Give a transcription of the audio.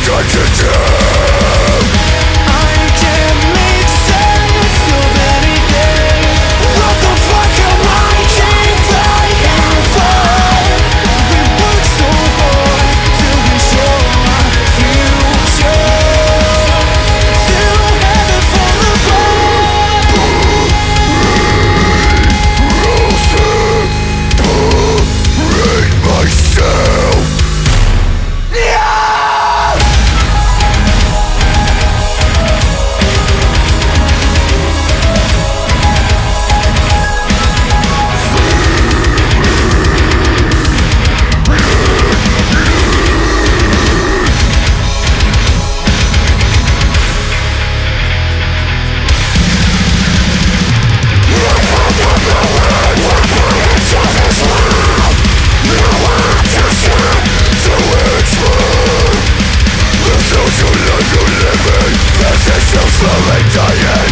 got to do. I can't make sense of anything. What the fuck am I keep fighting for? We work so hard till we show our future, till heaven fall apart. Break myself. Slowly dying.